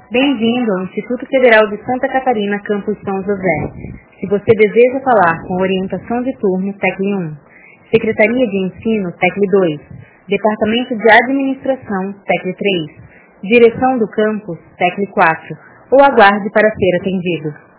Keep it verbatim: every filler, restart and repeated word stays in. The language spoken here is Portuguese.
Bem-vindo ao Instituto Federal de Santa Catarina, Campus São José. Se você deseja falar com orientação de turno, tecle um. Secretaria de Ensino, tecle dois. Departamento de Administração, tecle três. Direção do campus, tecle quatro. Ou aguarde para ser atendido.